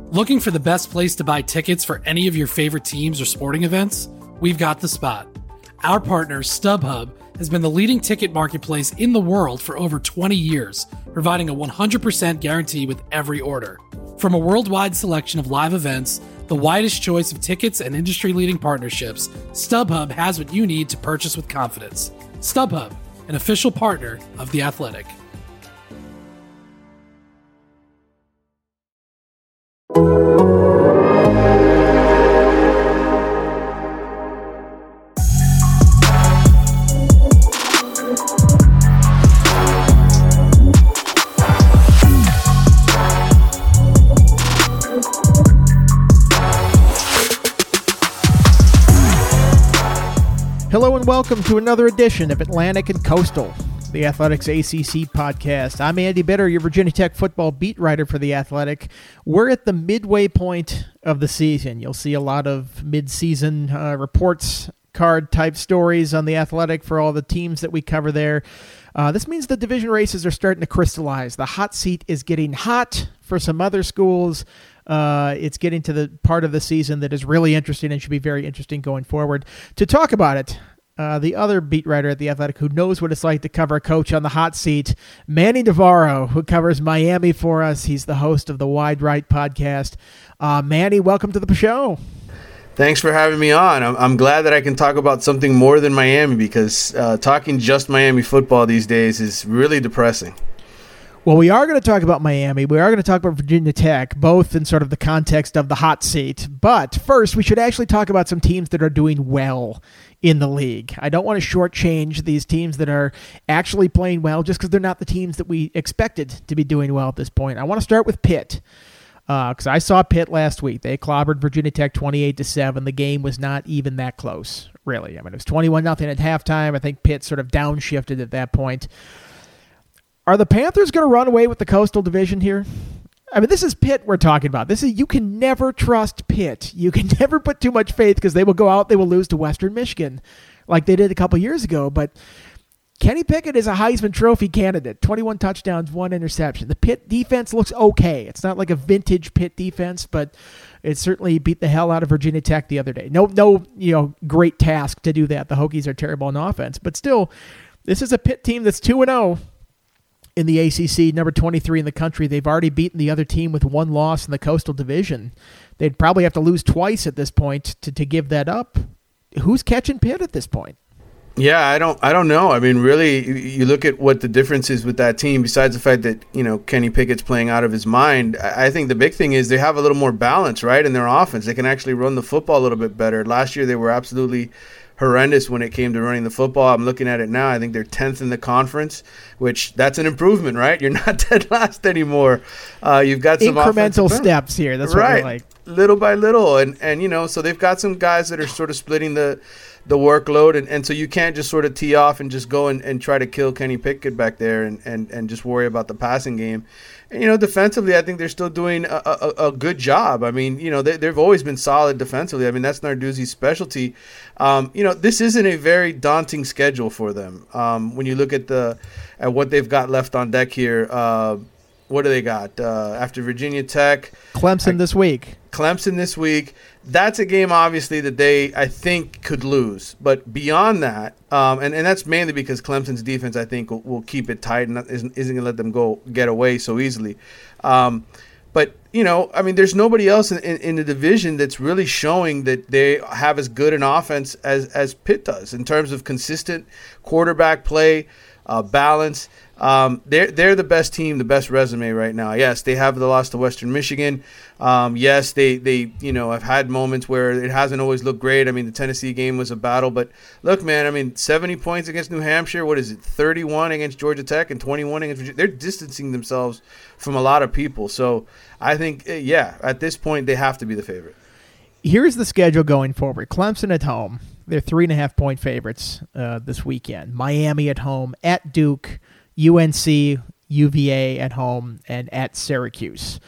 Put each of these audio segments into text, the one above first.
Looking for the best place to buy tickets for any of your favorite teams or sporting events? We've got the spot. Our partner, StubHub, has been the leading ticket marketplace in the world for over 20 years, providing a 100% guarantee with every order. From a worldwide selection of live events, the widest choice of tickets and industry-leading partnerships, StubHub has what you need to purchase with confidence. StubHub, an official partner of The Athletic. Hello and welcome to another edition of Atlantic and Coastal, the Athletics ACC podcast. I'm Andy Bitter, your Virginia Tech football beat writer for The Athletic. We're at the midway point of the season. You'll see a lot of mid-season reports card type stories on The Athletic for all the teams that we cover there. This means the division races are starting to crystallize. The hot seat is getting hot for some other schools. It's getting to the part of the season that is really interesting and should be very interesting going forward. To talk about it, the other beat writer at The Athletic who knows what it's like to cover a coach on the hot seat, Manny Navarro, who covers Miami for us. He's the host of the Wide Right podcast. Manny, welcome to the show. Thanks for having me on. I'm glad that I can talk about something more than Miami because talking just Miami football these days is really depressing. Well, we are going to talk about Miami. We are going to talk about Virginia Tech, both in sort of the context of the hot seat. But first, we should actually talk about some teams that are doing well in the league. I don't want to shortchange these teams that are actually playing well just because they're not the teams that we expected to be doing well at this point. I want to start with Pitt because I saw Pitt last week. They clobbered Virginia Tech 28-7. The game was not even that close, really. I mean, it was 21-0 at halftime. I think Pitt sort of downshifted at that point. Are the Panthers going to run away with the Coastal Division here? I mean, this is Pitt we're talking about. You can never trust Pitt. You can never put too much faith because they will go out, they will lose to Western Michigan like they did a couple years ago. But Kenny Pickett is a Heisman Trophy candidate. 21 touchdowns, 1 interception. The Pitt defense looks okay. It's not like a vintage Pitt defense, but it certainly beat the hell out of Virginia Tech the other day. No, great task to do that. The Hokies are terrible on offense. But still, this is a Pitt team that's 2-0. In the ACC, number 23 in the country. They've already beaten the other team with 1 loss in the Coastal Division. They'd probably have to lose twice at this point to give that up. Who's catching Pitt at this point? Yeah, I don't know. I mean, really, you look at what the difference is with that team, besides the fact that, Kenny Pickett's playing out of his mind. I think the big thing is they have a little more balance, right, in their offense. They can actually run the football a little bit better. Last year, they were absolutely horrendous when it came to running the football. I'm looking at it now. I think they're 10th in the conference, which that's an improvement, right? You're not dead last anymore. You've got some incremental steps here. That's right. What I like. Little by little. And so they've got some guys that are sort of splitting the workload. And so you can't just sort of tee off and just go and try to kill Kenny Pickett back there and just worry about the passing game. And, defensively, I think they're still doing a good job. I mean, they've always been solid defensively. I mean, that's Narduzzi's specialty. This isn't a very daunting schedule for them. When you look at what they've got left on deck here, what do they got? After Virginia Tech. Clemson this week. That's a game, obviously, that they, I think, could lose. But beyond that, and that's mainly because Clemson's defense, I think, will keep it tight and isn't going to let them get away so easily. But, there's nobody else in the division that's really showing that they have as good an offense as Pitt does in terms of consistent quarterback play, balance. They're the best team, the best resume right now. Yes, they have the loss to Western Michigan. Yes, they have had moments where it hasn't always looked great. I mean, the Tennessee game was a battle, but look, man, 70 points against New Hampshire. What is it? 31 against Georgia Tech and 21 against Virginia. They're distancing themselves from a lot of people. So I think, at this point, they have to be the favorite. Here's the schedule going forward. Clemson at home. They're 3.5-point favorites this weekend. Miami at home, at Duke, UNC, UVA at home, and at Syracuse.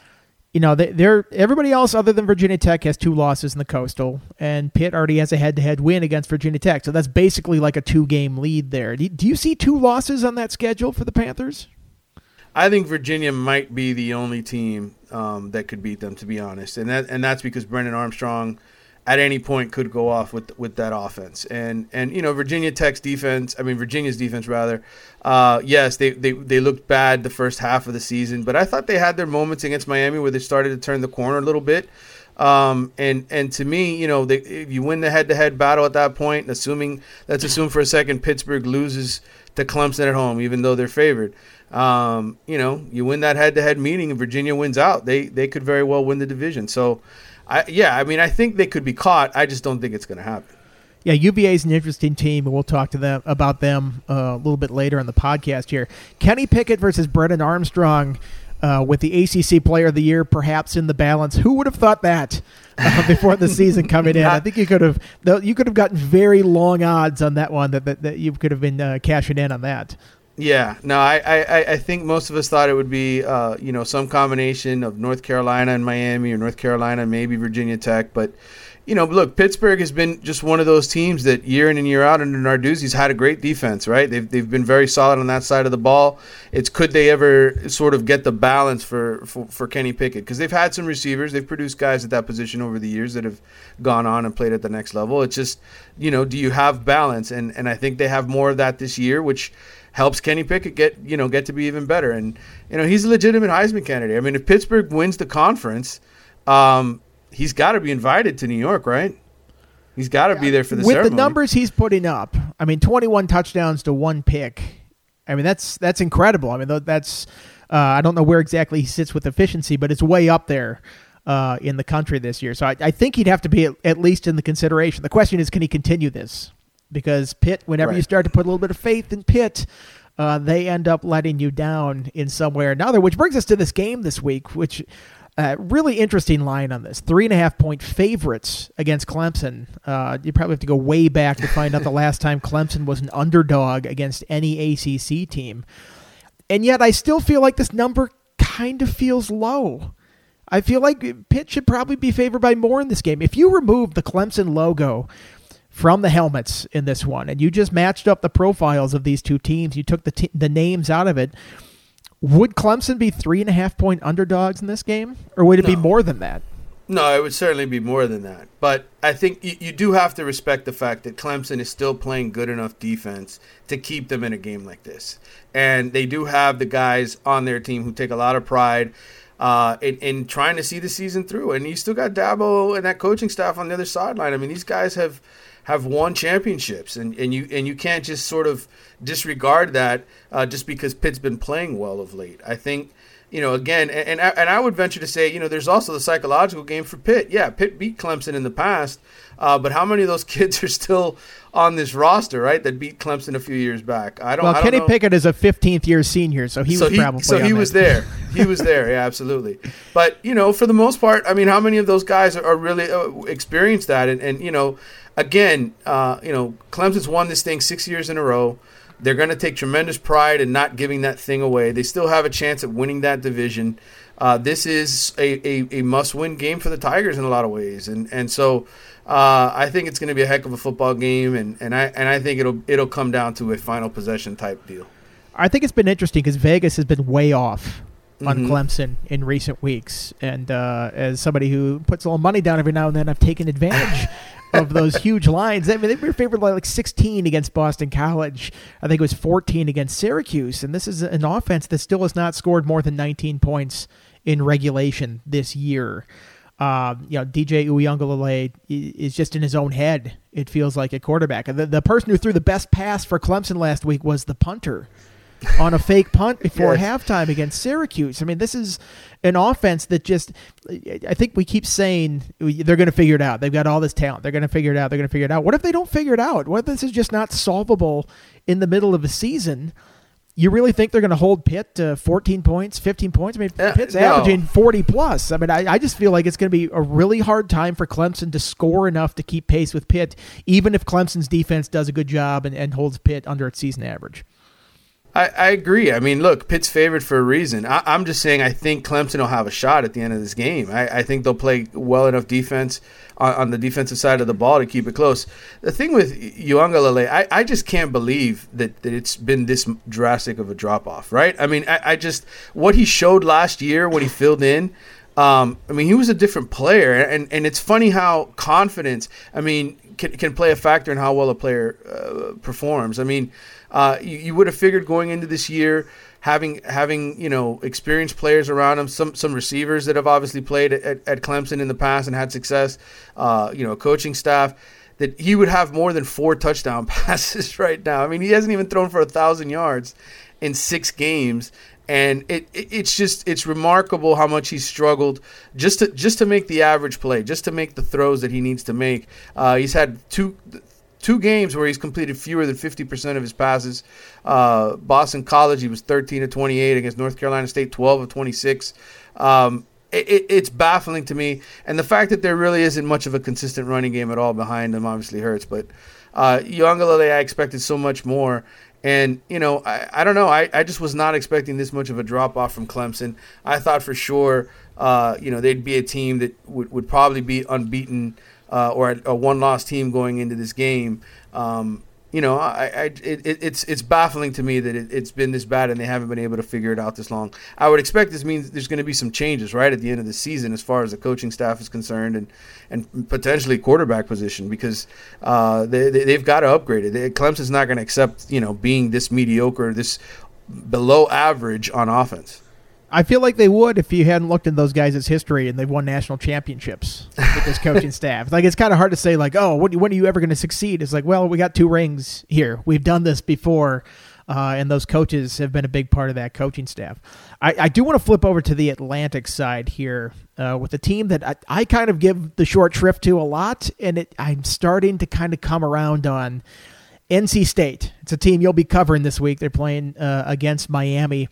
Everybody else other than Virginia Tech has 2 losses in the Coastal, and Pitt already has a head-to-head win against Virginia Tech. So that's basically like a 2-game lead there. Do you see 2 losses on that schedule for the Panthers? I think Virginia might be the only team that could beat them, to be honest, and that's because Brennan Armstrong at any point could go off with that offense. And Virginia's defense rather. Yes, they looked bad the first half of the season, but I thought they had their moments against Miami where they started to turn the corner a little bit. And to me, if you win the head-to-head battle at that point, let's assume for a second Pittsburgh loses to Clemson at home, even though they're favored. You win that head-to-head meeting and Virginia wins out. They could very well win the division. So, I think they could be caught. I just don't think it's going to happen. Yeah, UVA is an interesting team, and we'll talk to about them a little bit later on the podcast here. Kenny Pickett versus Brennan Armstrong, with the ACC Player of the Year perhaps in the balance. Who would have thought that before the season coming in? I think you could have gotten very long odds on that one. That you could have been cashing in on that. Yeah, no, I think most of us thought it would be some combination of North Carolina and Miami, or North Carolina and maybe Virginia Tech, but. Look, Pittsburgh has been just one of those teams that year in and year out under Narduzzi's had a great defense, right? They've been very solid on that side of the ball. It's could they ever sort of get the balance for Kenny Pickett? Because they've had some receivers. They've produced guys at that position over the years that have gone on and played at the next level. It's just, do you have balance? And I think they have more of that this year, which helps Kenny Pickett get to be even better. And, he's a legitimate Heisman candidate. I mean, if Pittsburgh wins the conference, he's got to be invited to New York, right? He's got to be there for the ceremony. With the numbers he's putting up, 21 touchdowns to 1 pick. That's incredible. That's I don't know where exactly he sits with efficiency, but it's way up there in the country this year. So I think he'd have to be at least in the consideration. The question is, can he continue this? Because Pitt, whenever you start to put a little bit of faith in Pitt, they end up letting you down in some way or another, which brings us to this game this week, which – really interesting line on this. 3.5-point favorites against Clemson. You probably have to go way back to find out the last time Clemson was an underdog against any ACC team. And yet I still feel like this number kind of feels low. I feel like Pitt should probably be favored by more in this game. If you remove the Clemson logo from the helmets in this one and you just matched up the profiles of these two teams, you took the names out of it, would Clemson be 3.5-point underdogs in this game? Or would it be more than that? No, it would certainly be more than that. But I think you do have to respect the fact that Clemson is still playing good enough defense to keep them in a game like this. And they do have the guys on their team who take a lot of pride in trying to see the season through. And you still got Dabo and that coaching staff on the other sideline. These guys have won championships, and you can't just sort of disregard that just because Pitt's been playing well of late. I think, again, and I would venture to say, there's also the psychological game for Pitt. Yeah, Pitt beat Clemson in the past, but how many of those kids are still on this roster, right, that beat Clemson a few years back? I don't Kenny know. Pickett is a 15th-year senior, so he was there. He was there, yeah, absolutely. But, for the most part, how many of those guys are really experienced that? And again, Clemson's won this thing 6 years in a row. They're going to take tremendous pride in not giving that thing away. They still have a chance at winning that division. This is a must-win game for the Tigers in a lot of ways, and so I think it's going to be a heck of a football game, and I think it'll come down to a final possession type deal. I think it's been interesting because Vegas has been way off on Clemson in recent weeks, and as somebody who puts a little money down every now and then, I've taken advantage of those huge lines. They were favored by like 16 against Boston College. I think it was 14 against Syracuse, and this is an offense that still has not scored more than 19 points in regulation this year. DJ Uiagalelei is just in his own head, it feels like, at quarterback. The person who threw the best pass for Clemson last week was the punter on a fake punt before halftime against Syracuse. This is an offense that just, I think we keep saying they're going to figure it out. They've got all this talent. They're going to figure it out. They're going to figure it out. What if they don't figure it out? What if this is just not solvable in the middle of a season? You really think they're going to hold Pitt to 14 points, 15 points? Pitt's averaging 40 plus. I just feel like it's going to be a really hard time for Clemson to score enough to keep pace with Pitt, even if Clemson's defense does a good job and holds Pitt under its season average. I agree. I mean, look, Pitt's favored for a reason. I'm just saying I think Clemson will have a shot at the end of this game. I think they'll play well enough defense on the defensive side of the ball to keep it close. The thing with Uiagalelei, I just can't believe that it's been this drastic of a drop-off, right? I mean, I just – what he showed last year when he filled in – I mean, he was a different player, and it's funny how confidence, I mean, can play a factor in how well a player performs. I mean, you would have figured going into this year, having experienced players around him, some receivers that have obviously played at Clemson in the past and had success, coaching staff, that he would have more than 4 touchdown passes right now. I mean, he hasn't even thrown for 1,000 yards in 6 games. And it's remarkable how much he's struggled just to make the average play, just to make the throws that he needs to make. He's had two games where he's completed fewer than 50% of his passes. Boston College, he was 13 of 28 against North Carolina State, 12 of 26. It's baffling to me, and the fact that there really isn't much of a consistent running game at all behind him obviously hurts. But Uiagalelei, I expected so much more. And, I don't know. I just was not expecting this much of a drop-off from Clemson. I thought for sure, they'd be a team that would probably be unbeaten or a one-loss team going into this game. It's baffling to me that it's been this bad and they haven't been able to figure it out this long. I would expect this means there's going to be some changes right at the end of the season as far as the coaching staff is concerned and potentially quarterback position because they've got to upgrade it. Clemson's not going to accept being this mediocre, this below average on offense. I feel like they would if you hadn't looked at those guys' history and they've won national championships with this coaching staff. Like, it's kind of hard to say, like, oh, when are you ever going to succeed? It's like, well, we got 2 rings here. We've done this before, and those coaches have been a big part of that coaching staff. I do want to flip over to the Atlantic side here with a team that I kind of give the short shrift to a lot, and I'm starting to kind of come around on NC State. It's a team you'll be covering this week. They're playing against Miami.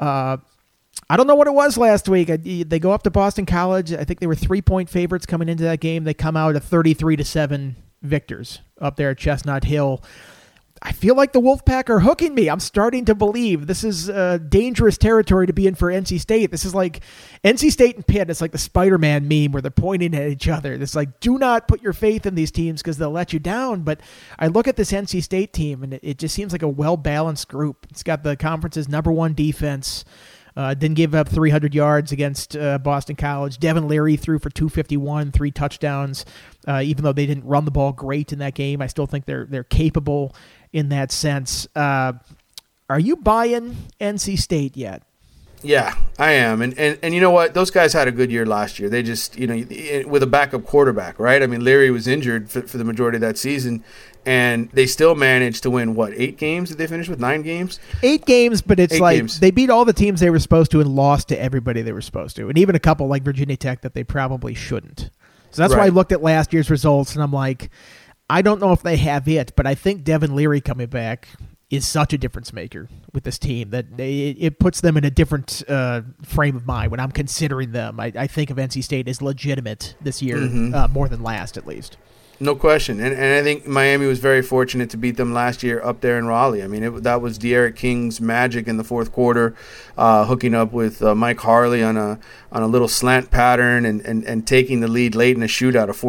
I don't know what it was last week. They go up to Boston College. I think they were 3-point favorites coming into that game. They come out at 33-7 victors up there at Chestnut Hill. I feel like the Wolfpack are hooking me. I'm starting to believe this is dangerous territory to be in for NC State. This is like NC State and Pitt. It's like the Spider-Man meme where they're pointing at each other. It's like, do not put your faith in these teams because they'll let you down. But I look at this NC State team, and it just seems like a well-balanced group. It's got the conference's #1 defense. Didn't give up 300 yards against Boston College. Devin Leary threw for 251, 3 touchdowns. Even though they didn't run the ball great in that game, I still think they're capable in that sense. Are you buying NC State yet? Yeah, I am. And you know what? Those guys had a good year last year. They just, with a backup quarterback, right? I mean, Leary was injured for the majority of that season, and they still managed to win, 8 games? Did they finish with 9 games? 8 games, but it's they beat all the teams they were supposed to and lost to everybody they were supposed to, and even a couple like Virginia Tech that they probably shouldn't. So that's why I looked at last year's results, and I'm like, I don't know if they have it, but I think Devin Leary coming back is such a difference maker with this team that it puts them in a different frame of mind when I'm considering them. I think of NC State as legitimate this year, more than last at least. No question. And I think Miami was very fortunate to beat them last year up there in Raleigh. I mean, that was De'Aaron King's magic in the fourth quarter, hooking up with Mike Harley on a little slant pattern and taking the lead late in a shootout, a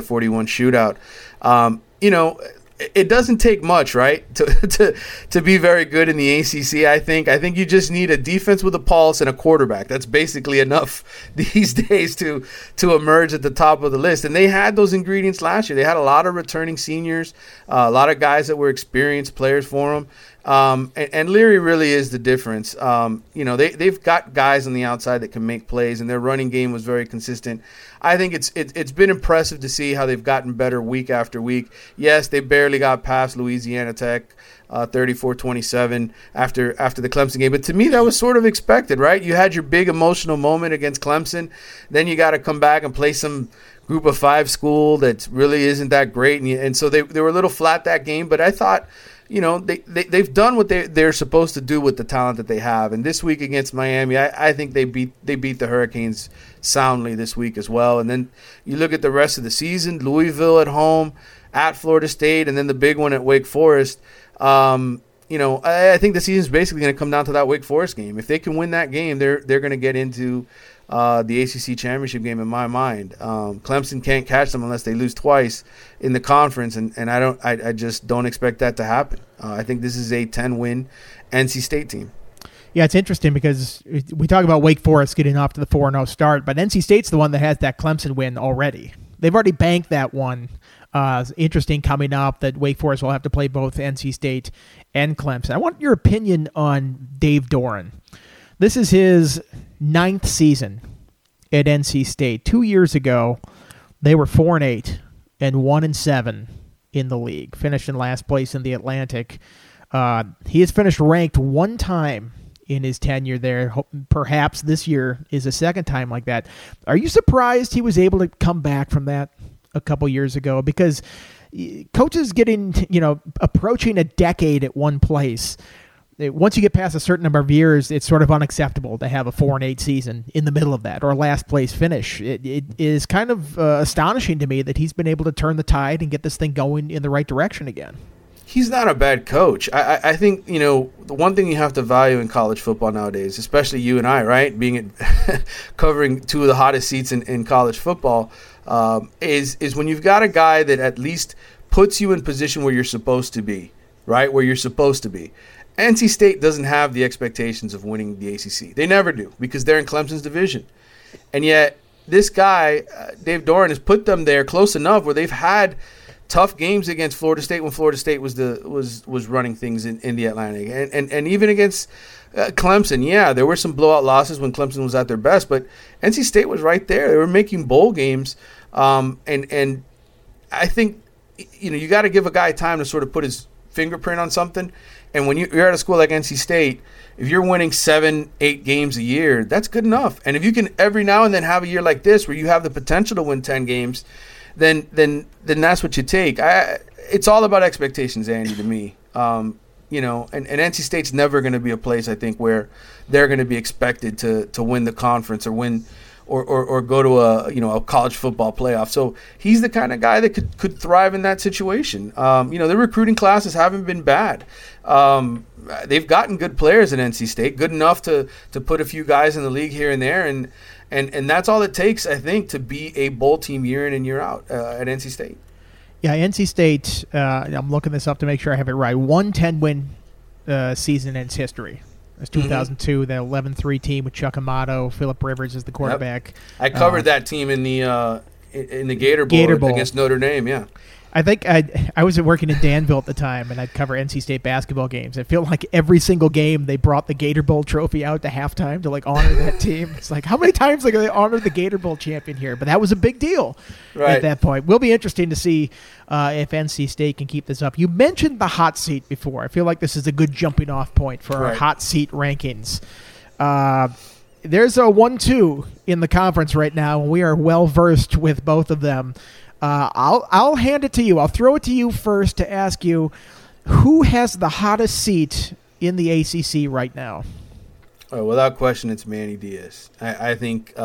44-41 shootout. It doesn't take much, right, to be very good in the ACC, I think. I think you just need a defense with a pulse and a quarterback. That's basically enough these days to emerge at the top of the list. And they had those ingredients last year. They had a lot of returning seniors, a lot of guys that were experienced players for them. And Leary really is the difference. They've got guys on the outside that can make plays, and their running game was very consistent. I think it's been impressive to see how they've gotten better week after week. Yes, they barely got past Louisiana Tech, 34-27 after the Clemson game. But to me, that was sort of expected, right? You had your big emotional moment against Clemson. Then you got to come back and play some Group of 5 school that really isn't that great. And so they were a little flat that game. But I thought, they've done what they're supposed to do with the talent that they have. And this week against Miami, I think they beat the Hurricanes soundly this week as well. And then you look at the rest of the season, Louisville at home, at Florida State, and then the big one at Wake Forest. I think the season's basically going to come down to that Wake Forest game. If they can win that game, they're going to get into the ACC championship game in my mind. Clemson can't catch them unless they lose twice in the conference, and I just don't expect that to happen. I think this is a 10-win NC State team. Yeah, it's interesting because we talk about Wake Forest getting off to the 4-0 start, but NC State's the one that has that Clemson win already. They've already banked that one. Interesting coming up that Wake Forest will have to play both NC State and Clemson. I want your opinion on Dave Doeren. This is his 9th season at NC State. 2 years ago, they were 4-8 and 1-7 in the league, finished in last place in the Atlantic. He has finished ranked one time in his tenure there. Perhaps this year is a second time like that. Are you surprised he was able to come back from that a couple years ago? Because coaches getting, approaching a decade at one place, once you get past a certain number of years, it's sort of unacceptable to have a 4-8 season in the middle of that or a last place finish. It is kind of astonishing to me that he's been able to turn the tide and get this thing going in the right direction again. He's not a bad coach. I think, the one thing you have to value in college football nowadays, especially you and I, right, covering two of the hottest seats in college football, is when you've got a guy that at least puts you in position where you're supposed to be, right, where you're supposed to be. NC State doesn't have the expectations of winning the ACC. They never do because they're in Clemson's division. And yet this guy, Dave Doeren, has put them there close enough where they've had tough games against Florida State when Florida State was running things in the Atlantic. And even against Clemson, yeah, there were some blowout losses when Clemson was at their best, but NC State was right there. They were making bowl games. And I think, you got to give a guy time to sort of put his fingerprint on something. And when you're at a school like NC State, if you're winning 7-8 games a year, that's good enough. And if you can every now and then have a year like this where you have the potential to win 10 games, then that's what you take. It's all about expectations, Andy, to me. And NC State's never going to be a place, I think, where they're going to be expected to win the conference or win or go to a college football playoff. So he's the kind of guy that could thrive in that situation. The recruiting classes haven't been bad. They've gotten good players at NC State, good enough to put a few guys in the league here and there, and that's all it takes, I think, to be a bowl team year in and year out at NC State. Yeah, NC State, I'm looking this up to make sure I have it right, 10-win season in its history. It was 2002, the 11-3 team with Chuck Amato, Phillip Rivers as the quarterback. Yep. I covered that team in the Gator Bowl against Notre Dame, yeah. I think I was working in Danville at the time, and I'd cover NC State basketball games. I feel like every single game they brought the Gator Bowl trophy out to halftime to honor that team. It's like, how many times they honor the Gator Bowl champion here? But that was a big deal at that point. Will be interesting to see if NC State can keep this up. You mentioned the hot seat before. I feel like this is a good jumping off point for our hot seat rankings. There's a 1-2 in the conference right now, and we are well versed with both of them. I'll hand it to you. I'll throw it to you first to ask you, who has the hottest seat in the ACC right now? Without question, it's Manny Diaz. I think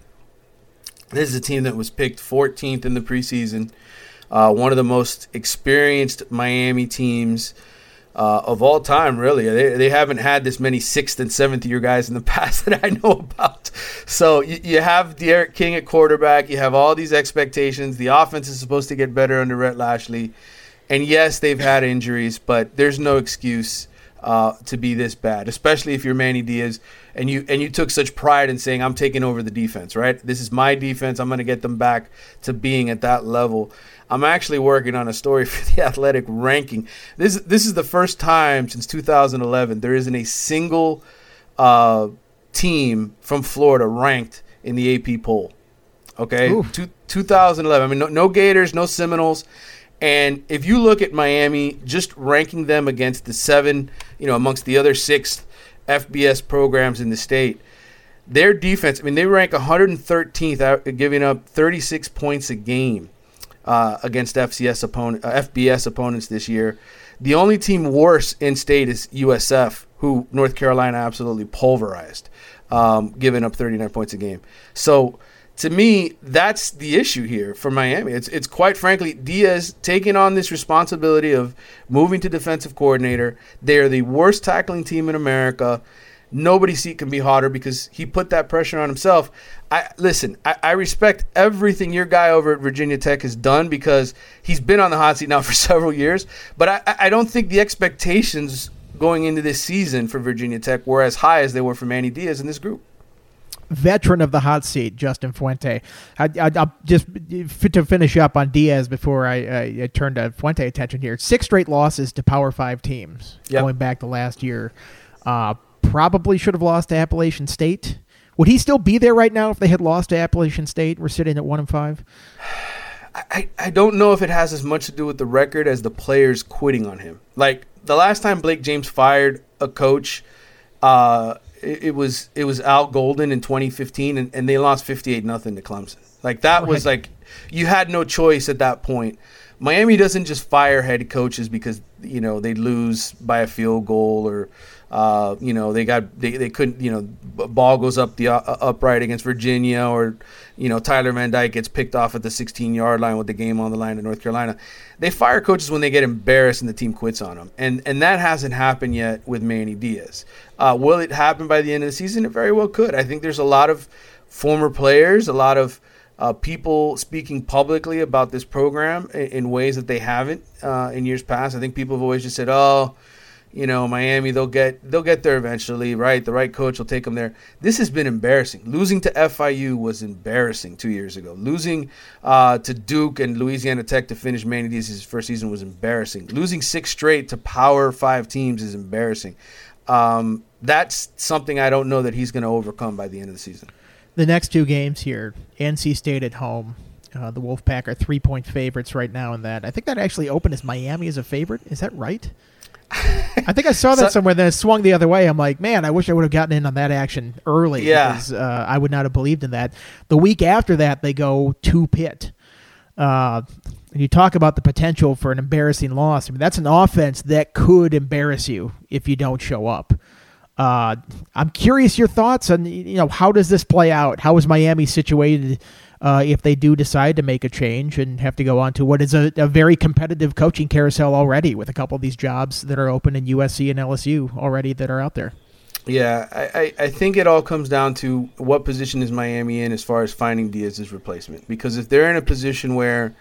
this is a team that was picked 14th in the preseason, one of the most experienced Miami teams of all time, really. They haven't had this many 6th and 7th year guys in the past that I know about. So you have Derek King at quarterback. You have all these expectations. The offense is supposed to get better under Rhett Lashley. And yes, they've had injuries, but there's no excuse to be this bad, especially if you're Manny Diaz and you took such pride in saying, I'm taking over the defense, right? This is my defense. I'm going to get them back to being at that level. I'm actually working on a story for the Athletic ranking. This is the first time since 2011 there isn't a single team from Florida ranked in the AP poll. Okay, 2011. I mean, no Gators, no Seminoles. And if you look at Miami, just ranking them against the 7, amongst the other 6 FBS programs in the state, their defense, they rank 113th, giving up 36 points a game against FBS opponents this year. The only team worse in state is USF, who North Carolina absolutely pulverized, giving up 39 points a game. So to me, that's the issue here for Miami. It's quite frankly Diaz taking on this responsibility of moving to defensive coordinator. They are the worst tackling team in America. Nobody's seat can be hotter because he put that pressure on himself. I respect everything your guy over at Virginia Tech has done because he's been on the hot seat now for several years. But I don't think the expectations going into this season for Virginia Tech were as high as they were for Manny Diaz in this group. Veteran of the hot seat, Justin Fuente. I'll just to finish up on Diaz before I turn to Fuente attention here. 6 straight losses to Power 5 teams going back to last year. Probably should have lost to Appalachian State. Would he still be there right now if they had lost to Appalachian State? We're sitting at 1-5. I don't know if it has as much to do with the record as the players quitting on him. Like the last time Blake James fired a coach, it was Al Golden in 2015, and they lost 58-0 to Clemson. Like that was like you had no choice at that point. Miami doesn't just fire head coaches because they lose by a field goal or they couldn't ball goes up the upright against Virginia or Tyler Van Dyke gets picked off at the 16-yard line with the game on the line in North Carolina. They fire coaches when they get embarrassed and the team quits on them, and that hasn't happened yet with Manny Diaz. Will it happen by the end of the season? It very well could. I think there's a lot of former players, a lot of people speaking publicly about this program in ways that they haven't in years past. I think people have always just said, Miami, they'll get there eventually, right? The right coach will take them there. This has been embarrassing. Losing to FIU was embarrassing 2 years ago. Losing to Duke and Louisiana Tech to finish Manny Diaz's first season was embarrassing. Losing 6 straight to Power 5 teams is embarrassing. That's something I don't know that he's going to overcome by the end of the season. The next 2 games here, NC State at home. The Wolfpack are 3-point favorites right now in that. I think that actually opened as Miami as a favorite. Is that right? I think I saw that somewhere, then it swung the other way. I'm like, man, I wish I would have gotten in on that action early because I would not have believed in that. The week after that, they go to Pitt. And you talk about the potential for an embarrassing loss. I mean, that's an offense that could embarrass you if you don't show up. I'm curious your thoughts on, how does this play out? How is Miami situated if they do decide to make a change and have to go on to what is a very competitive coaching carousel already with a couple of these jobs that are open in USC and LSU already that are out there? Yeah, I think it all comes down to what position is Miami in as far as finding Diaz's replacement. Because if they're in a position where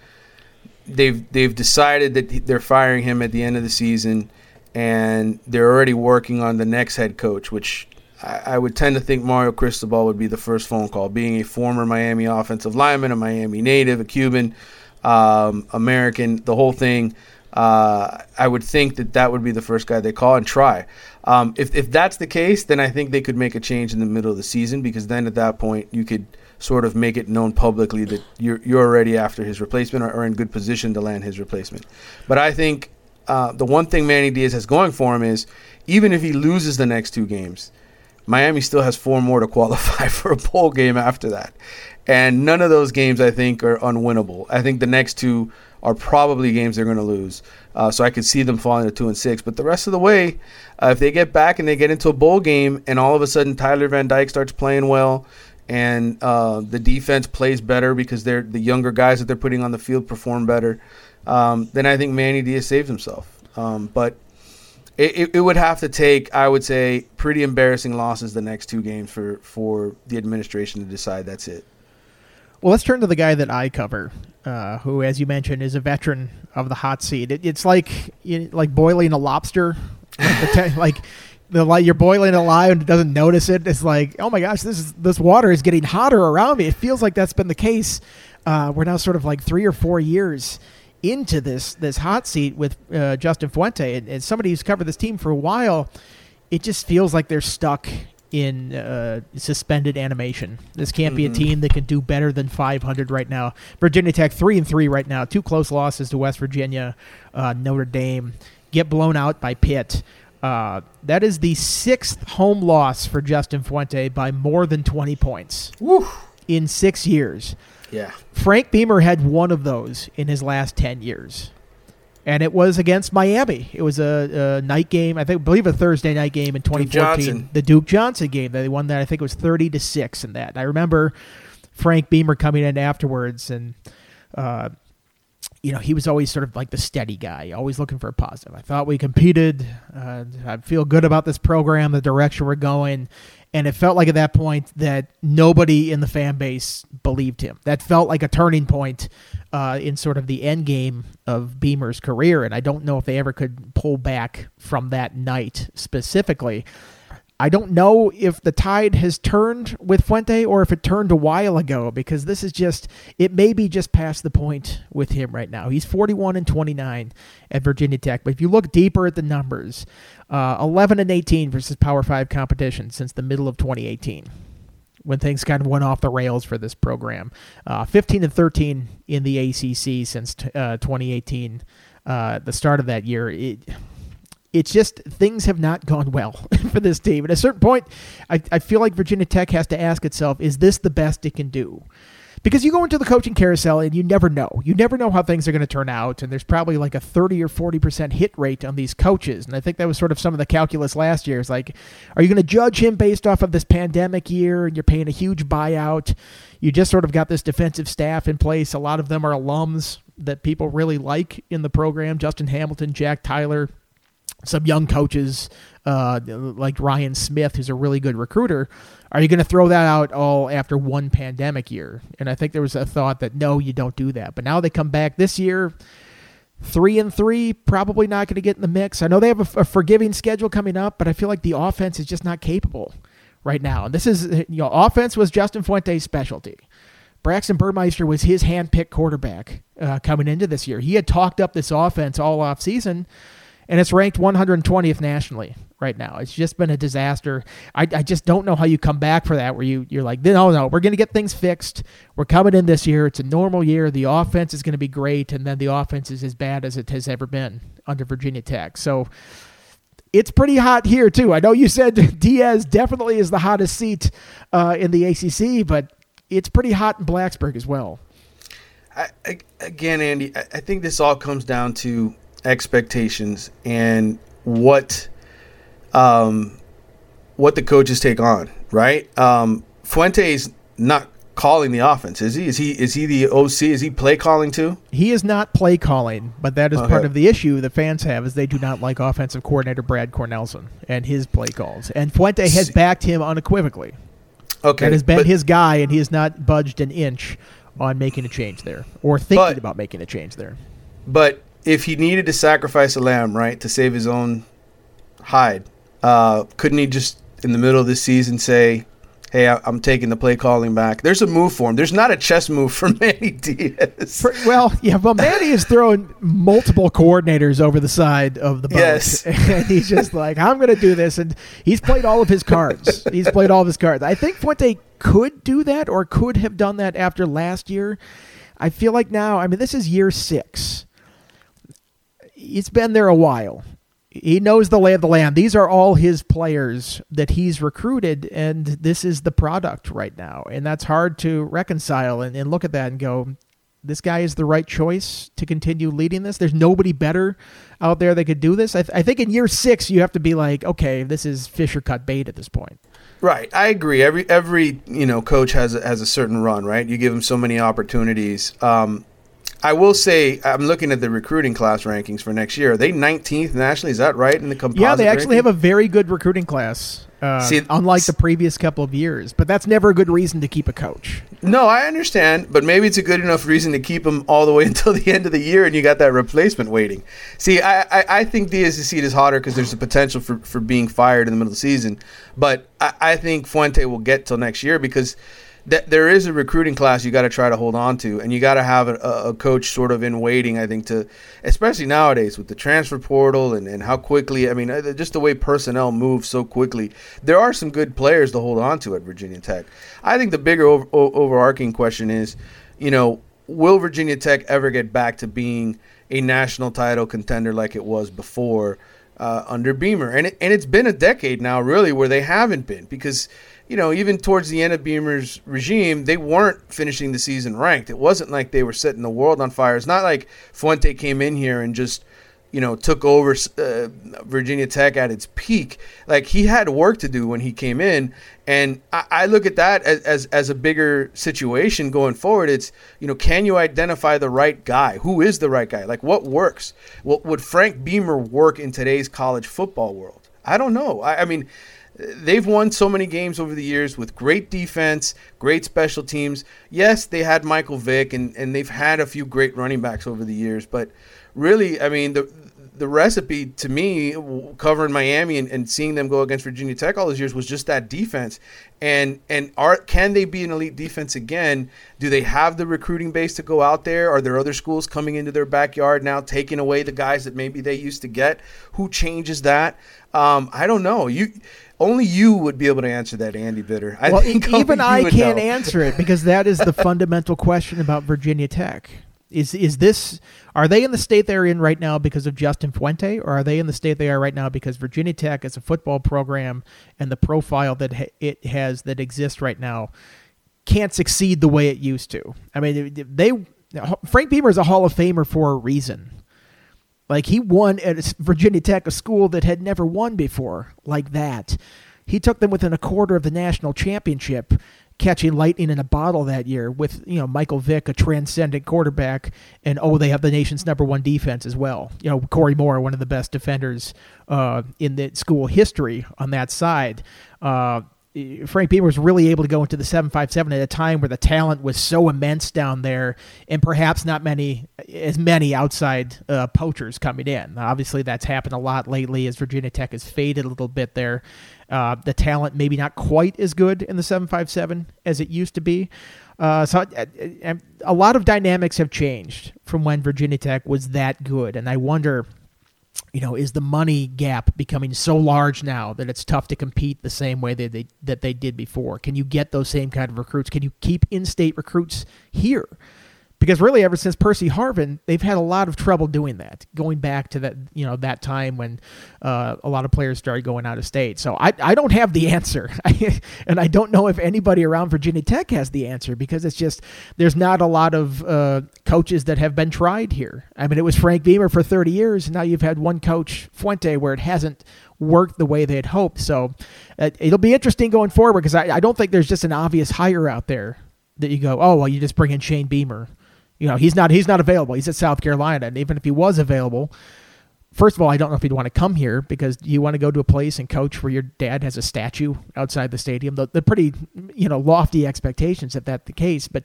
they've decided that they're firing him at the end of the season and they're already working on the next head coach, which I would tend to think Mario Cristobal would be the first phone call, being a former Miami offensive lineman, a Miami native, a Cuban, American, the whole thing. I would think that would be the first guy they call and try. If that's the case, then I think they could make a change in the middle of the season, because then at that point you could sort of make it known publicly that you're already after his replacement or in good position to land his replacement. But I think the one thing Manny Diaz has going for him is even if he loses the next 2 games, Miami still has 4 more to qualify for a bowl game after that. And none of those games, I think, are unwinnable. I think the next 2 are probably games they're going to lose. So I could see them falling to 2-6. But the rest of the way, if they get back and they get into a bowl game and all of a sudden Tyler Van Dyke starts playing well and the defense plays better because the younger guys that they're putting on the field perform better, then I think Manny Diaz saves himself. But it would have to take, I would say, pretty embarrassing losses the next 2 games for the administration to decide that's it. Well, let's turn to the guy that I cover, who, as you mentioned, is a veteran of the hot seat. It's like boiling a lobster. You're boiling a lye and it doesn't notice it. It's like, oh my gosh, this water is getting hotter around me. It feels like that's been the case. We're now sort of like 3 or 4 years into this hot seat with Justin Fuente, and somebody who's covered this team for a while. It just feels like they're stuck in suspended animation. This can't be a team that can do better than 500 right now. Virginia Tech 3-3 right now. 2 close losses to West Virginia, Notre Dame. Get blown out by Pitt. That is the 6th home loss for Justin Fuente by more than 20 points in 6 years. Yeah. Frank Beamer had 1 of those in his last 10 years. And it was against Miami. It was a night game, I believe a Thursday night game in 2014. The Duke Johnson game. They won that, I think it was 30-6 in that. I remember Frank Beamer coming in afterwards, and he was always sort of like the steady guy, always looking for a positive. I thought we competed. I feel good about this program, the direction we're going. And it felt like at that point that nobody in the fan base believed him. That felt like a turning point in sort of the end game of Beamer's career. And I don't know if they ever could pull back from that night specifically. I don't know if the tide has turned with Fuente or if it turned a while ago, because this is it may be just past the point with him right now. He's 41-29 at Virginia Tech. But if you look deeper at the numbers, 11-18 versus Power 5 competition since the middle of 2018, when things kind of went off the rails for this program. 15-13 in the ACC since 2018, the start of that year. It's just things have not gone well for this team. At a certain point, I feel like Virginia Tech has to ask itself, is this the best it can do? Because you go into the coaching carousel and you never know. You never know how things are going to turn out, and there's probably like a 30 or 40% hit rate on these coaches. And I think that was sort of some of the calculus last year. It's like, are you going to judge him based off of this pandemic year and you're paying a huge buyout? You just sort of got this defensive staff in place. A lot of them are alums that people really like in the program. Justin Hamilton, Jack Tyler, some young coaches like Ryan Smith, who's a really good recruiter. Are you going to throw that out all after one pandemic year? And I think there was a thought that, no, you don't do that. But now they come back this year, 3-3, probably not going to get in the mix. I know they have a forgiving schedule coming up, but I feel like the offense is just not capable right now. And this is, offense was Justin Fuente's specialty. Braxton Burmeister was his hand-picked quarterback coming into this year. He had talked up this offense all offseason, and it's ranked 120th nationally right now. It's just been a disaster. I just don't know how you come back for that, where you're like, no, we're going to get things fixed. We're coming in this year. It's a normal year. The offense is going to be great, and then the offense is as bad as it has ever been under Virginia Tech. So it's pretty hot here, too. I know you said Diaz definitely is the hottest seat in the ACC, but it's pretty hot in Blacksburg as well. Again, Andy, I think this all comes down to expectations and what the coaches take on, right? Fuente's not calling the offense, is he? Is he the OC? Is he play calling too? He is not play calling, but that is part of the issue the fans have, is they do not like offensive coordinator Brad Cornelsen and his play calls. And Fuente has backed him unequivocally. Okay, that has been his guy, and he has not budged an inch on making a change there or thinking about making a change there. But if he needed to sacrifice a lamb, right, to save his own hide, couldn't he just in the middle of the season say, hey, I'm taking the play calling back? There's a move for him. There's not a chess move for Manny Diaz. Well, Manny is throwing multiple coordinators over the side of the boat. Yes. And he's just like, I'm going to do this. And he's played all of his cards. I think Fuente could do that or could have done that after last year. I feel like now, this is year 6. He's been there a while. He knows the lay of the land. These are all his players that he's recruited, and this is the product right now. And that's hard to reconcile and look at that and go, this guy is the right choice to continue leading this. There's nobody better out there that could do this. I think in year 6, you have to be like, okay, this is fish or cut bait at this point. Right. I agree. Every coach has a certain run, right? You give him so many opportunities. I will say, I'm looking at the recruiting class rankings for next year. Are they 19th nationally? Is that right in the composite? Yeah, they actually have a very good recruiting class, unlike the previous couple of years. But that's never a good reason to keep a coach. No, I understand, but maybe it's a good enough reason to keep him all the way until the end of the year, and you got that replacement waiting. See, I think Diaz's seat is hotter because there's a potential for being fired in the middle of the season. But I think Fuente will get till next year because there is a recruiting class you got to try to hold on to, and you got to have a coach sort of in waiting, I think, to, especially nowadays with the transfer portal and how quickly, just the way personnel moves so quickly. There are some good players to hold on to at Virginia Tech. I think the bigger overarching question is, will Virginia Tech ever get back to being a national title contender like it was before under Beamer? And it's been a decade now, really, where they haven't been because – even towards the end of Beamer's regime, they weren't finishing the season ranked. It wasn't like they were setting the world on fire. It's not like Fuente came in here and just, took over Virginia Tech at its peak. Like, he had work to do when he came in, and I look at that as a bigger situation going forward. It's, can you identify the right guy? Who is the right guy? Like, what works? Would Frank Beamer work in today's college football world? I don't know. I mean, they've won so many games over the years with great defense, great special teams. Yes, they had Michael Vick, and they've had a few great running backs over the years, but really, I mean, the recipe to me, covering Miami and seeing them go against Virginia Tech all those years, was just that defense. And can they be an elite defense again? Do they have the recruiting base to go out there? Are there other schools coming into their backyard now, taking away the guys that maybe they used to get? Who changes that? I don't know. Only you would be able to answer that, Andy Bitter. Even I can't answer it, because that is the fundamental question about Virginia Tech. Are they in the state they're in right now because of Justin Fuente, or are they in the state they are right now because Virginia Tech as a football program and the profile that it has that exists right now can't succeed the way it used to? I mean, Frank Beamer is a Hall of Famer for a reason. Like, he won at Virginia Tech, a school that had never won before like that. He took them within a quarter of the national championship, catching lightning in a bottle that year with, Michael Vick, a transcendent quarterback, and they have the nation's number one defense as well. Corey Moore, one of the best defenders in the school history on that side. Frank Beamer was really able to go into the 7-5-7 at a time where the talent was so immense down there, and perhaps not as many outside poachers coming in. Obviously, that's happened a lot lately as Virginia Tech has faded a little bit there. The talent maybe not quite as good in the 7-5-7 as it used to be. So a lot of dynamics have changed from when Virginia Tech was that good, and I wonder, is the money gap becoming so large now that it's tough to compete the same way that they did before? Can you get those same kind of recruits? Can you keep in-state recruits here? Because really, ever since Percy Harvin, they've had a lot of trouble doing that, going back to that, that time when a lot of players started going out of state. So I don't have the answer. And I don't know if anybody around Virginia Tech has the answer, because it's just, there's not a lot of coaches that have been tried here. I mean, it was Frank Beamer for 30 years, and now you've had one coach, Fuente, where it hasn't worked the way they had hoped. So it'll be interesting going forward, because I don't think there's just an obvious hire out there that you go, oh, well, you just bring in Shane Beamer. He's not available. He's at South Carolina, and even if he was available, first of all, I don't know if he'd want to come here, because you want to go to a place and coach where your dad has a statue outside the stadium. They're pretty, lofty expectations if that's the case. But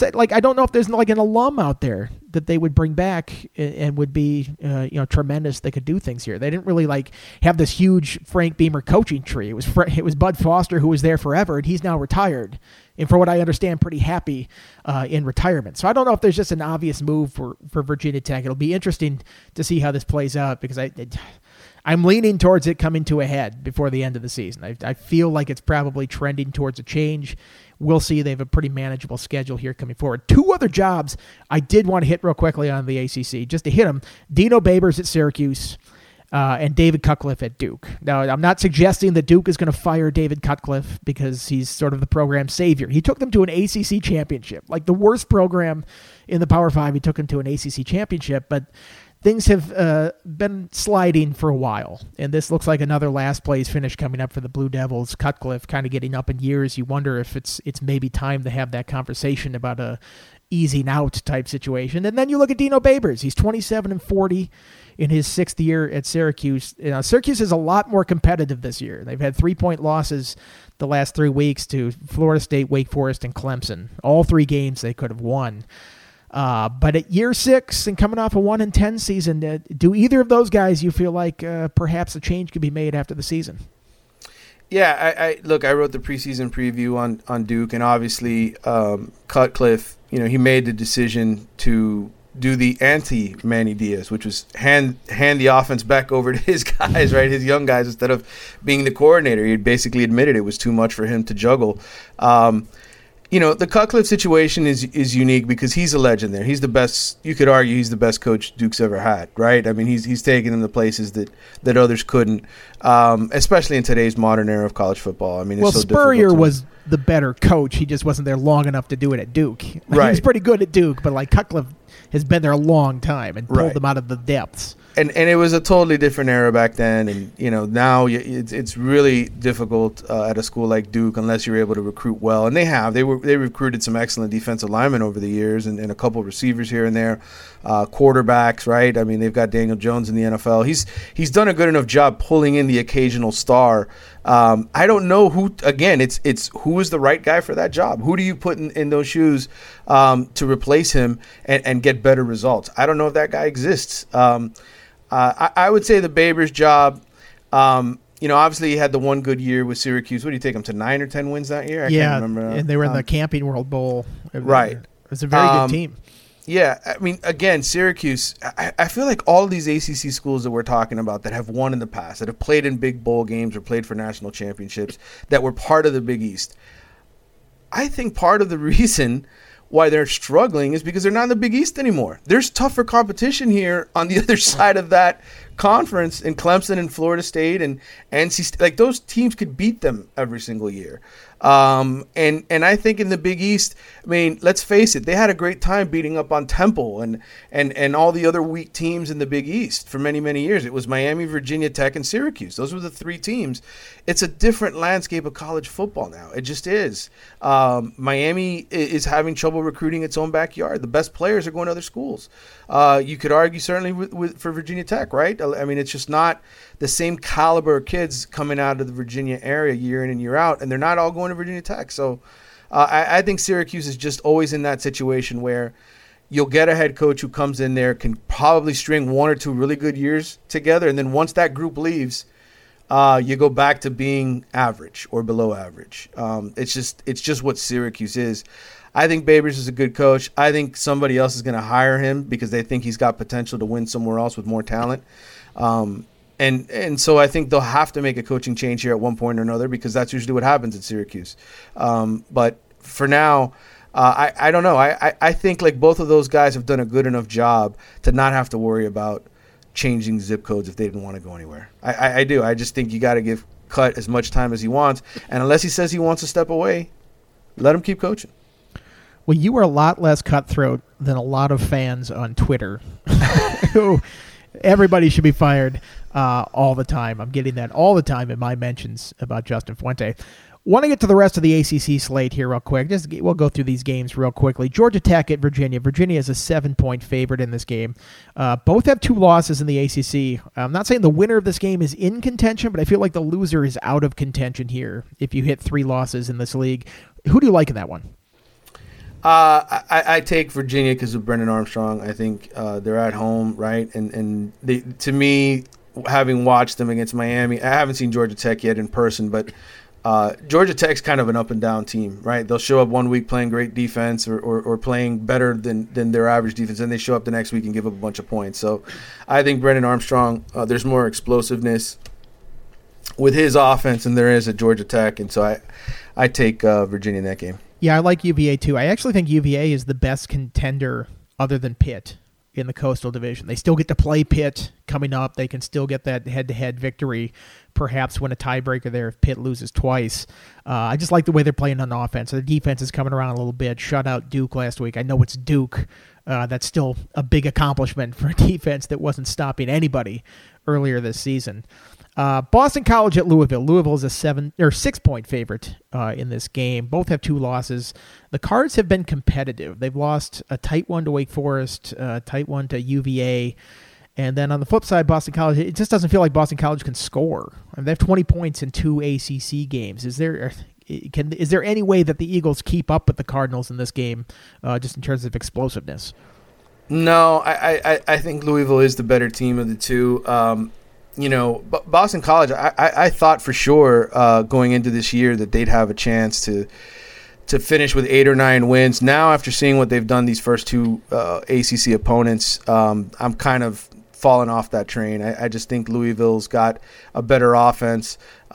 I don't know if there's an alum out there that they would bring back and would be, tremendous. They could do things here. They didn't really have this huge Frank Beamer coaching tree. It was Bud Foster, who was there forever, and he's now retired. And for what I understand, pretty happy in retirement. So I don't know if there's just an obvious move for Virginia Tech. It'll be interesting to see how this plays out, because I'm leaning towards it coming to a head before the end of the season. I feel like it's probably trending towards a change. We'll see. They have a pretty manageable schedule here coming forward. Two other jobs I did want to hit real quickly on the ACC, just to hit them. Dino Babers at Syracuse. And David Cutcliffe at Duke. Now, I'm not suggesting that Duke is going to fire David Cutcliffe because he's sort of the program's savior. He took them to an ACC championship. Like the worst program in the Power 5, he took them to an ACC championship, but things have been sliding for a while, and this looks like another last place finish coming up for the Blue Devils. Cutcliffe kind of getting up in years. You wonder if it's maybe time to have that conversation about a easing out type situation. And then you look at Dino Babers. He's 27-40 in his sixth year at Syracuse. Syracuse is a lot more competitive this year. They've had 3-point losses the last 3 weeks to Florida State, Wake Forest, and Clemson. All 3 games they could have won. But at year 6 and coming off a 1-10 season, do either of those guys you feel like perhaps a change could be made after the season? Yeah, I wrote the preseason preview on Duke, and obviously Cutcliffe, he made the decision to do the anti-Manny Diaz, which was hand the offense back over to his guys, right, his young guys, instead of being the coordinator. He basically admitted it was too much for him to juggle. The Cutcliffe situation is unique because he's a legend there. He's the best. You could argue he's the best coach Duke's ever had, right? I mean, he's taken them to places that others couldn't, especially in today's modern era of college football. I mean, it's so Spurrier was the better coach. He just wasn't there long enough to do it at Duke. Right. He was pretty good at Duke, but Cutcliffe has been there a long time and pulled them out of the depths. And it was a totally different era back then, and now it's really difficult at a school like Duke unless you're able to recruit well, and they recruited some excellent defensive linemen over the years, and a couple of receivers here and there, quarterbacks, right? I mean, they've got Daniel Jones in the NFL. He's done a good enough job pulling in the occasional star. I don't know who. Again, it's who is the right guy for that job. Who do you put in those shoes to replace him and get better results? I don't know if that guy exists. I would say the Babers job, obviously he had the one good year with Syracuse. What do you take him to 9 or 10 wins that year? I can't remember. And they were in the Camping World Bowl. Right. It was a very good team. Yeah, I mean, again, Syracuse, I feel like all of these ACC schools that we're talking about that have won in the past, that have played in big bowl games or played for national championships, that were part of the Big East, I think part of the reason why they're struggling is because they're not in the Big East anymore. There's tougher competition here on the other side of that conference in Clemson and Florida State and NC State. Like, those teams could beat them every single year. And I think in the Big East, I mean, let's face it, they had a great time beating up on Temple and all the other weak teams in the Big East for many, many years. It was Miami, Virginia Tech, and Syracuse. Those were the three teams. It's a different landscape of college football now. It just is. Miami is having trouble recruiting its own backyard. The best players are going to other schools. You could argue certainly for Virginia Tech, right? I mean, it's just not the same caliber of kids coming out of the Virginia area year in and year out, and they're not all going to Virginia Tech. So I think Syracuse is just always in that situation where you'll get a head coach who comes in there, can probably string 1 or 2 really good years together, and then once that group leaves, you go back to being average or below average. It's just what Syracuse is. I think Babers is a good coach. I think somebody else is going to hire him because they think he's got potential to win somewhere else with more talent. And so I think they'll have to make a coaching change here at one point or another because that's usually what happens at Syracuse. But for now, I don't know. I think like both of those guys have done a good enough job to not have to worry about changing zip codes if they didn't want to go anywhere. I do. I just think you got to give Cut as much time as he wants. And unless he says he wants to step away, let him keep coaching. Well, you are a lot less cutthroat than a lot of fans on Twitter. Everybody should be fired all the time. I'm getting that all the time in my mentions about Justin Fuente. Want to get to the rest of the ACC slate here real quick. We'll go through these games real quickly. Georgia Tech at Virginia. Virginia is a 7-point favorite in this game. Both have 2 losses in the ACC. I'm not saying the winner of this game is in contention, but I feel like the loser is out of contention here if you hit 3 losses in this league. Who do you like in that one? I take Virginia because of Brennan Armstrong. I think they're at home, right? And they, to me, having watched them against Miami, I haven't seen Georgia Tech yet in person, but Georgia Tech's kind of an up and down team, right? They'll show up one week playing great defense or playing better than their average defense, and they show up the next week and give up a bunch of points. So I think Brennan Armstrong, there's more explosiveness with his offense than there is at Georgia Tech, and so I take Virginia in that game. Yeah, I like UVA too. I actually think UVA is the best contender other than Pitt in the Coastal Division. They still get to play Pitt coming up. They can still get that head-to-head victory, perhaps win a tiebreaker there if Pitt loses twice. I just like the way they're playing on offense. The defense is coming around a little bit. Shut out Duke last week. I know it's Duke. That's still a big accomplishment for a defense that wasn't stopping anybody earlier this season. Boston College at Louisville. Louisville is a 6-point favorite in this game. Both have 2 losses. The Cards have been competitive. They've lost a tight one to Wake Forest, a tight one to UVA, and then on the flip side, Boston College. It just doesn't feel like Boston College can score. I mean, they have 20 points in 2 ACC games. Is there any way that the Eagles keep up with the Cardinals in this game, just in terms of explosiveness? No, I think Louisville is the better team of the two. Boston College, I thought for sure going into this year that they'd have a chance to finish with 8 or 9 wins. Now, after seeing what they've done these first 2 ACC opponents, I'm kind of falling off that train. I just think Louisville's got a better offense.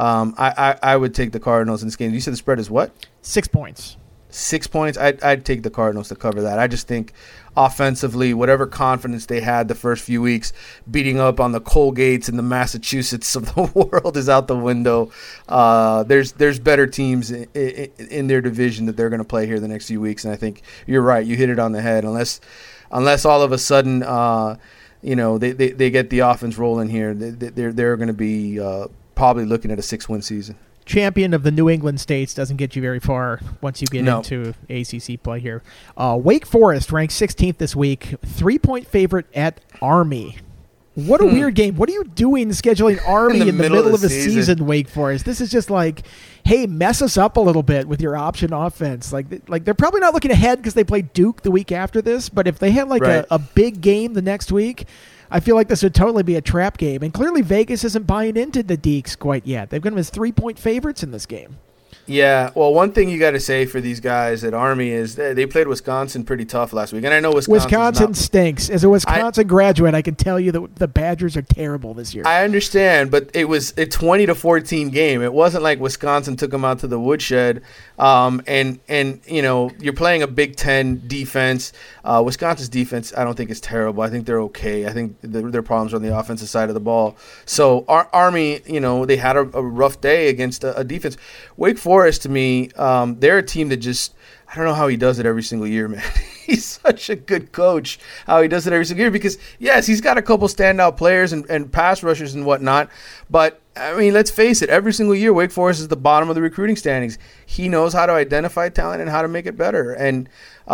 I would take the Cardinals in this game. You said the spread is what? 6 points. 6 points. I'd take the Cardinals to cover that. I just think offensively, whatever confidence they had the first few weeks, beating up on the Colgates and the Massachusetts of the world is out the window. There's better teams in their division that they're going to play here the next few weeks, and I think you're right. You hit it on the head. Unless all of a sudden they get the offense rolling here, they're going to be probably looking at a 6-win season. Champion of the New England states doesn't get you very far once you get into ACC play here. Wake Forest ranked 16th this week, 3-point favorite at Army. What a weird game. What are you doing scheduling Army in the middle of the season, Wake Forest? This is just like, hey, mess us up a little bit with your option offense. Like they're probably not looking ahead because they play Duke the week after this, but if they have a big game the next week, I feel like this would totally be a trap game. And clearly Vegas isn't buying into the Deeks quite yet. They've got them as 3-point favorites in this game. Yeah, well, one thing you got to say for these guys at Army is they played Wisconsin pretty tough last week, and I know Wisconsin stinks. As a Wisconsin graduate, I can tell you that the Badgers are terrible this year. I understand, but it was a 20-14 game. It wasn't like Wisconsin took them out to the woodshed. And you're playing a Big Ten defense. Wisconsin's defense, I don't think is terrible. I think they're okay. I think their problems are on the offensive side of the ball. So Army, they had a rough day against a defense. Wake Forest, to me, they're a team that just, I don't know how he does it every single year, man. He's such a good coach, how he does it every single year, because, yes, he's got a couple standout players and pass rushers and whatnot, but, I mean, let's face it, every single year Wake Forest is the bottom of the recruiting standings. He knows how to identify talent and how to make it better. And,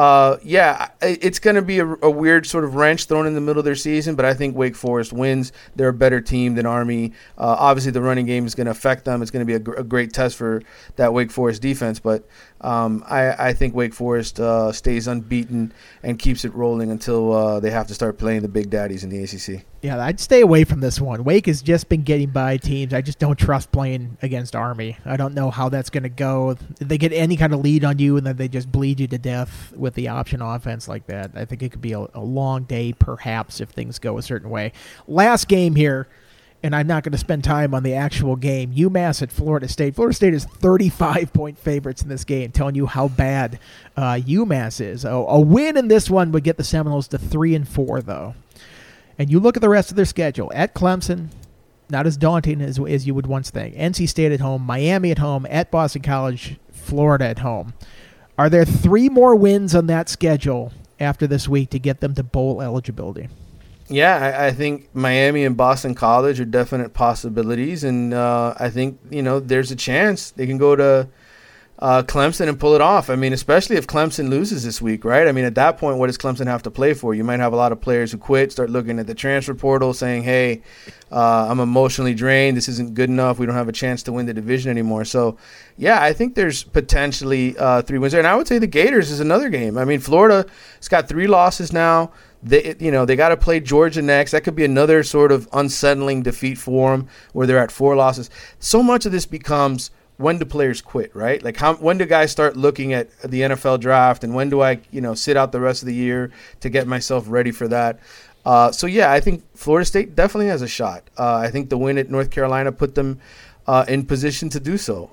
it's going to be a weird sort of wrench thrown in the middle of their season, but I think Wake Forest wins. They're a better team than Army. Obviously, the running game is going to affect them. It's going to be a great test for that Wake Forest defense, but I think Wake Forest stays unbeaten and keeps it rolling until they have to start playing the big daddies in the ACC. Yeah, I'd stay away from this one. Wake has just been getting by teams. I just don't trust playing against Army. I don't know how that's going to go. If they get any kind of lead on you and then they just bleed you to death with the option offense like that, I think it could be a long day perhaps if things go a certain way. Last game here, and I'm not going to spend time on the actual game. UMass at Florida State. Florida State is 35-point favorites in this game, telling you how bad UMass is. A win in this one would get the Seminoles to 3-4, though. And you look at the rest of their schedule. At Clemson, not as daunting as you would once think. NC State at home, Miami at home, at Boston College, Florida at home. Are there 3 more wins on that schedule after this week to get them to bowl eligibility? Yeah, I think Miami and Boston College are definite possibilities, and I think there's a chance they can go to Clemson and pull it off. I mean, especially if Clemson loses this week, right? I mean, at that point, what does Clemson have to play for? You might have a lot of players who quit, start looking at the transfer portal, saying, hey, I'm emotionally drained. This isn't good enough. We don't have a chance to win the division anymore. So, yeah, I think there's potentially 3 wins there. And I would say the Gators is another game. I mean, Florida's got 3 losses now. They got to play Georgia next. That could be another sort of unsettling defeat for them where they're at 4 losses. So much of this becomes – when do players quit, right? Like when do guys start looking at the NFL draft, and when do I, sit out the rest of the year to get myself ready for that? So yeah, I think Florida State definitely has a shot. I think the win at North Carolina put them in position to do so.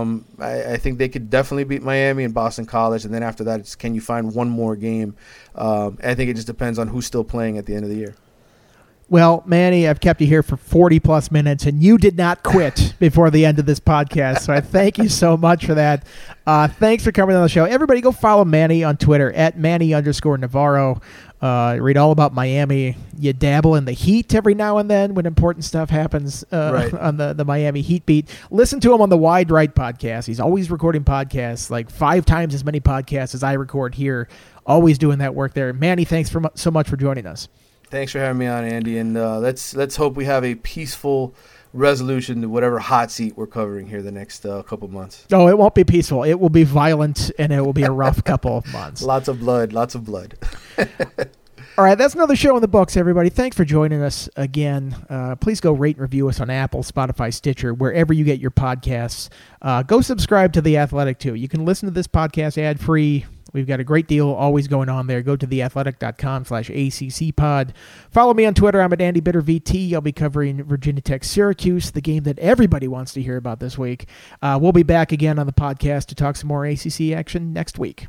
I think they could definitely beat Miami and Boston College, and then after that, it's can you find one more game? I think it just depends on who's still playing at the end of the year. Well, Manny, I've kept you here for 40-plus minutes, and you did not quit before the end of this podcast, so I thank you so much for that. Thanks for coming on the show. Everybody go follow Manny on Twitter, at Manny_Navarro. Read all about Miami. You dabble in the Heat every now and then when important stuff happens on the Miami Heat beat. Listen to him on the Wide Right podcast. He's always recording podcasts, like 5 times as many podcasts as I record here, always doing that work there. Manny, thanks so much for joining us. Thanks for having me on, Andy, and let's hope we have a peaceful resolution to whatever hot seat we're covering here the next couple months. Oh, it won't be peaceful. It will be violent, and it will be a rough couple of months. Lots of blood. All right, that's another show in the books, everybody. Thanks for joining us again. Please go rate and review us on Apple, Spotify, Stitcher, wherever you get your podcasts. Go subscribe to The Athletic, too. You can listen to this podcast ad-free. We've got a great deal always going on there. Go to theathletic.com/ACCpod. Follow me on Twitter. I'm at AndyBitterVT. I'll be covering Virginia Tech Syracuse, the game that everybody wants to hear about this week. We'll be back again on the podcast to talk some more ACC action next week.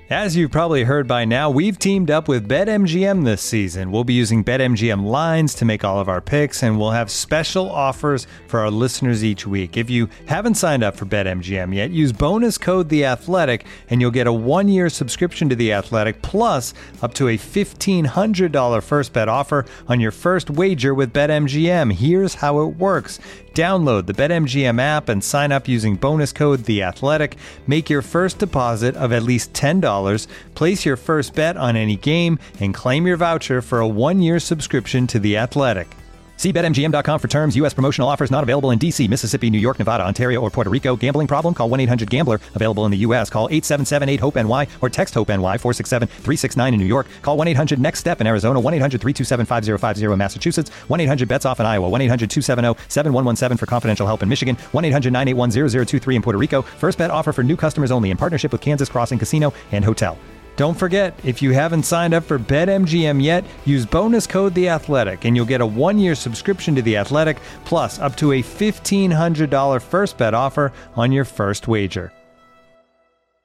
As you've probably heard by now, we've teamed up with BetMGM this season. We'll be using BetMGM lines to make all of our picks, and we'll have special offers for our listeners each week. If you haven't signed up for BetMGM yet, use bonus code The Athletic, and you'll get a 1-year subscription to The Athletic, plus up to a $1,500 first bet offer on your first wager with BetMGM. Here's how it works. Download the BetMGM app and sign up using bonus code The Athletic. Make your first deposit of at least $10. Place your first bet on any game and claim your voucher for a 1-year subscription to The Athletic. See BetMGM.com for terms. U.S. promotional offers not available in D.C., Mississippi, New York, Nevada, Ontario, or Puerto Rico. Gambling problem? Call 1-800-GAMBLER. Available in the U.S. Call 877-8-HOPE-NY or text HOPE-NY 467-369 in New York. Call 1-800-NEXT-STEP in Arizona. 1-800-327-5050 in Massachusetts. 1-800-BETS-OFF in Iowa. 1-800-270-7117 for confidential help in Michigan. 1-800-981-0023 in Puerto Rico. First bet offer for new customers only in partnership with Kansas Crossing Casino and Hotel. Don't forget, if you haven't signed up for BetMGM yet, use bonus code The Athletic, and you'll get a 1-year subscription to The Athletic, plus up to a $1,500 first bet offer on your first wager.